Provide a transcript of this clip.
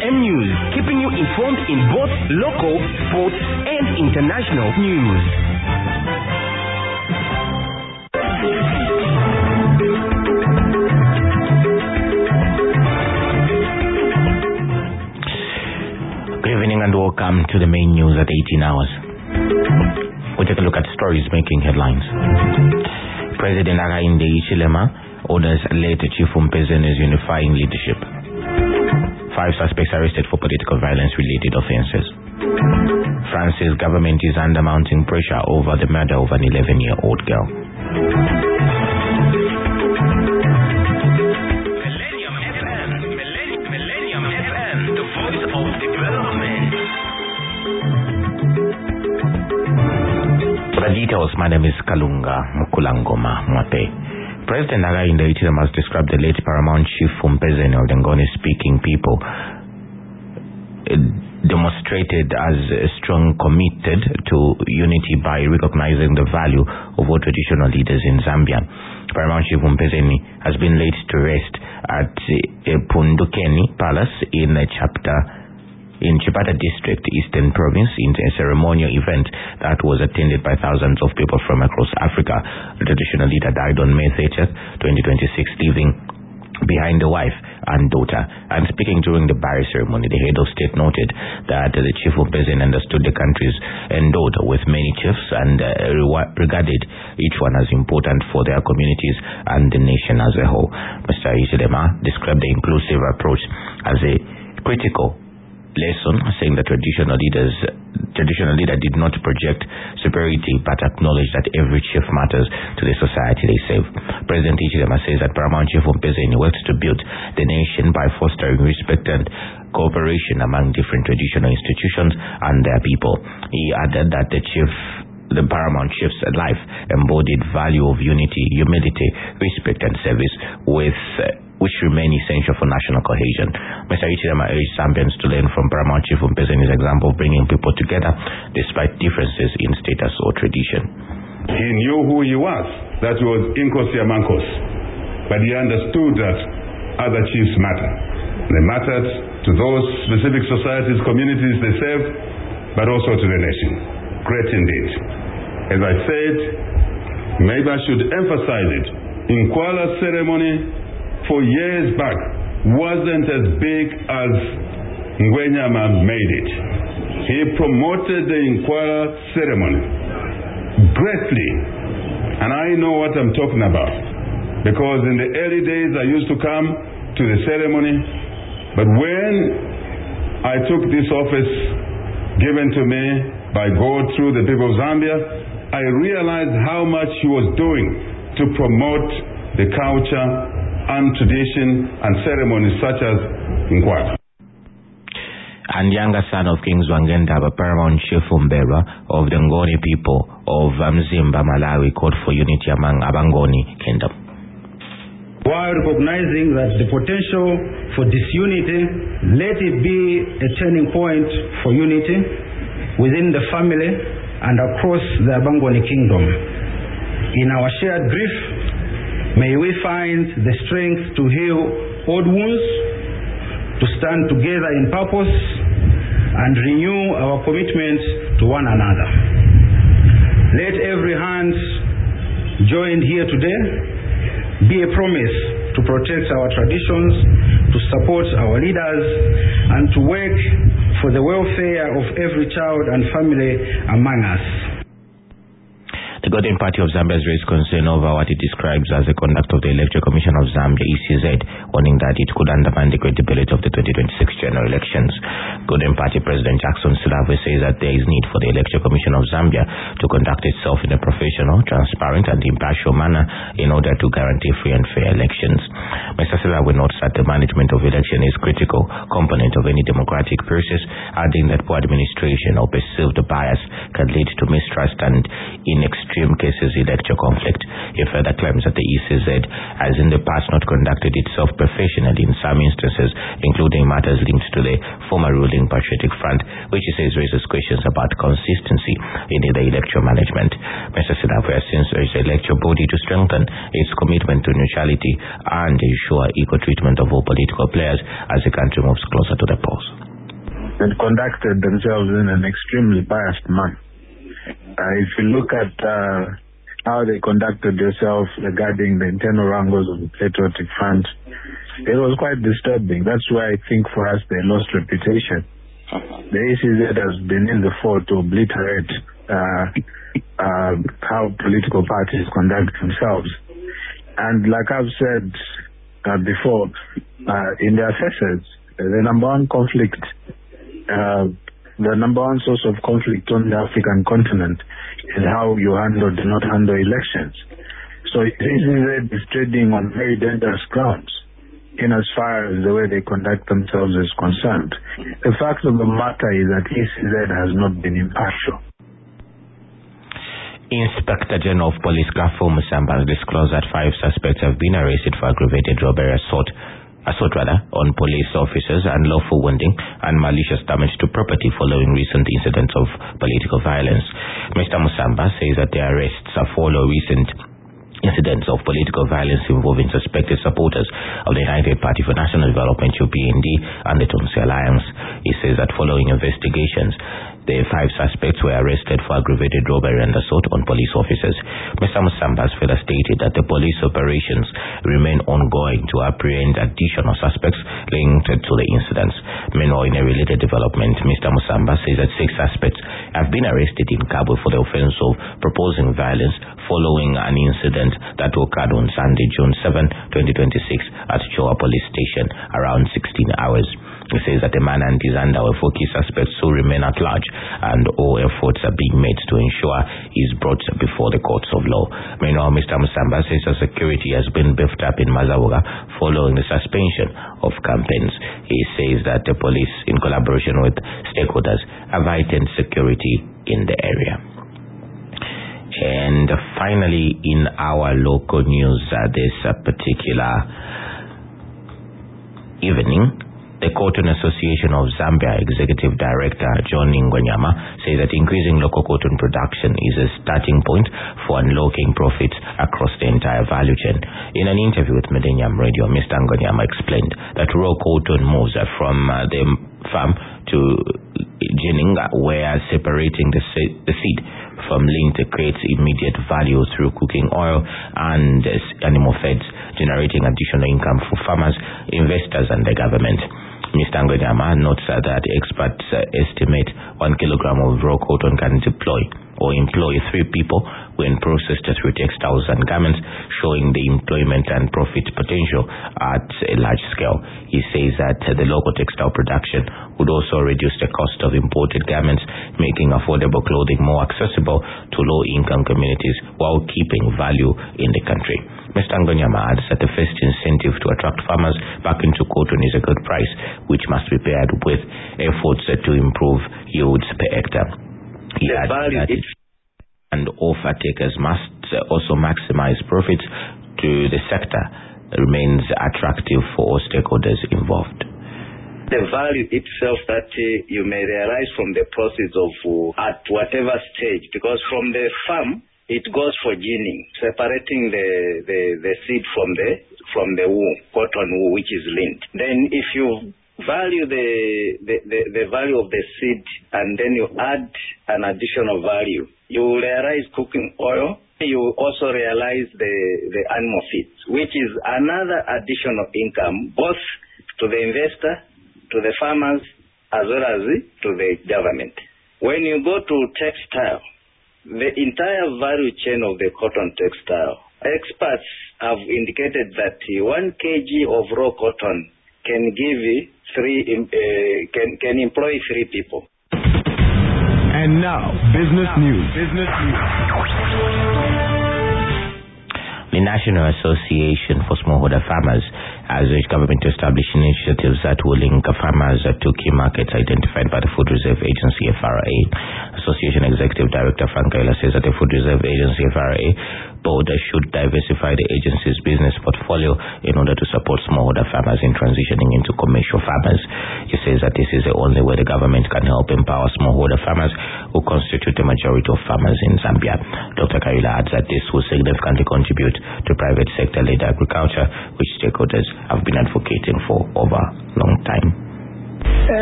FM News, keeping you informed in both local, sports, and international news. Good evening and welcome to the main news at 18 hours. We'll take a look at stories making headlines. President Hakainde Hichilema orders late Chief Mpezene's unifying leadership. 5 suspects arrested for political violence-related offences. France's government is under mounting pressure over the murder of an 11-year-old girl. Millennium FM, the voice of development. For the details, my name is Kalunga Mukulangoma Mwape. President Hakainde Hichilema has described the late Paramount Chief Mpezene of the Ngoni-speaking people demonstrated as strong committed to unity by recognizing the value of all traditional leaders in Zambia. Paramount Chief Mpezene has been laid to rest at Pundukeni Palace in Chipata District, Eastern Province, in a ceremonial event that was attended by thousands of people from across Africa. The traditional leader died on May 30th, 2026, leaving behind a wife and daughter. And speaking during the burial ceremony, the head of state noted that the Chief Mpezene understood the countries endowed with many chiefs and regarded each one as important for their communities and the nation as a whole. Mr. Hichilema described the inclusive approach as a critical lesson, saying that traditional leader did not project superiority but acknowledged that every chief matters to the society they serve. President Hichilema says that Paramount Chief Mpezene worked to build the nation by fostering respect and cooperation among different traditional institutions and their people. He added that the Paramount Chief's life embodied value of unity, humility, respect and service, which remain essential for national cohesion. Mr. Hichilema urged Zambians to learn from Paramount Chief Mpezene's example of bringing people together despite differences in status or tradition. He knew who he was, that was Inkosi Amankos, but he understood that other chiefs matter. They mattered to those specific societies, communities they serve, but also to the nation. Great indeed. As I said, maybe I should emphasize it. Nkwala's ceremony for years back wasn't as big as Ngwenyama made it. He promoted the Nkwala ceremony greatly, and I know what I'm talking about because in the early days I used to come to the ceremony, but when I took this office given to me by God through the people of Zambia, I realized how much he was doing to promote the culture and tradition and ceremonies such as Nkwala. And younger son of King Zwangendaba, Paramount Chief Umbera of the Ngoni people of Mzimba, Malawi, called for unity among Abangoni Kingdom. While recognizing that the potential for disunity, let it be a turning point for unity within the family and across the Abangoni Kingdom. In our shared grief, may we find the strength to heal old wounds, to stand together in purpose, and renew our commitment to one another. Let every hand joined here today be a promise to protect our traditions, to support our leaders, and to work for the welfare of every child and family among us. The Governing Party of Zambia has raised concern over what it describes as the conduct of the Electoral Commission of Zambia, ECZ, warning that it could undermine the credibility of the 2026 general elections. Governing Party President Jackson Silabwe says that there is need for the Electoral Commission of Zambia to conduct itself in a professional, transparent and impartial manner in order to guarantee free and fair elections. Mr. Silabwe notes that the management of election is a critical component of any democratic process, adding that poor administration or perceived bias can lead to mistrust and, in extreme cases, electoral conflict. He further claims that the ECZ has in the past not conducted itself professionally in some instances, including matters linked to the former ruling Patriotic Front, which he says raises questions about consistency in the electoral management. Mr. Silabwe has since urged the electoral body to strengthen its commitment to neutrality and ensure equal treatment of all political players as the country moves closer to the polls. and conducted themselves in an extremely biased manner. If you look at how they conducted themselves regarding the internal wrangles of the Patriotic Front, it was quite disturbing. That's why I think for us they lost reputation. The ACZ has been in the fore to obliterate how political parties conduct themselves. And like I've said before, in the assessors, the number one source of conflict on the African continent is how you handle or do not handle elections. So ACZ is trading on very dangerous grounds in as far as the way they conduct themselves is concerned. The fact of the matter is that ACZ has not been impartial. Inspector General of Police Grafo Musamba has disclosed that 5 suspects have been arrested for aggravated robbery assault on police officers, and unlawful wounding and malicious damage to property following recent incidents of political violence. Mr. Musamba says that the arrests follow recent incidents of political violence involving suspected supporters of the United Party for National Development UPND and the Tunsi Alliance. He says that following investigations, the 5 suspects were arrested for aggravated robbery and assault on police officers. Mr. Musamba has further stated that the police operations remain ongoing to apprehend additional suspects linked to the incidents. Meanwhile, in a related development, Mr. Musamba says that 6 suspects have been arrested in Kabwe for the offense of proposing violence following an incident that occurred on Sunday, June 7, 2026 at Choa Police Station around 16 hours. He says that the man and his underwear 4 key suspects still remain at large and all efforts are being made to ensure he is brought before the courts of law. Meanwhile, Mr. Musamba says that security has been beefed up in Mazawoga following the suspension of campaigns. He says that the police, in collaboration with stakeholders, have heightened security in the area. And finally, in our local news this particular evening, the Cotton Association of Zambia Executive Director John Ngonyama says that increasing local cotton production is a starting point for unlocking profits across the entire value chain. In an interview with Millennium Radio, Mr. Ngonyama explained that raw cotton moves from the farm to ginning, where separating the seed from lint creates immediate value through cooking oil and animal feds, generating additional income for farmers, investors and the government. Mr. Ngonyama notes that experts estimate 1 kilogram of raw cotton can employ 3 people when processed through textiles and garments, showing the employment and profit potential at a large scale. He says that the local textile production would also reduce the cost of imported garments, making affordable clothing more accessible to low-income communities while keeping value in the country. Mr. Ngonyama adds that the first incentive to attract farmers back into cotton is a good price, which must be paired with efforts to improve yields per hectare. He adds that and offer takers must also maximize profits to the sector remains attractive for all stakeholders involved. The value itself that you may realize from the process of at whatever stage, because from the farm it goes for ginning, separating the seed from the wool, cotton wool, which is lint. Then if you value the value of the seed and then you add an additional value, you will realize cooking oil. You will also realize the animal feeds, which is another additional income both to the investor, to the farmers, as well as to the government. When you go to textile, the entire value chain of the cotton textile, experts have indicated that 1 kg of raw cotton can give can employ 3 people. And now, business news. The National Association for Smallholder Farmers has urged government to establish initiatives that will link farmers to key markets identified by the Food Reserve Agency FRA. Association Executive Director Frank Kaila says that the Food Reserve Agency FRA board should diversify the agency's business portfolio in order to support smallholder farmers in transitioning into commercial farmers. He says that this is the only way the government can help empower smallholder farmers who constitute the majority of farmers in Zambia. Dr. Kaila adds that this will significantly contribute to private sector-led agriculture, which stakeholders have been advocating for over a long time.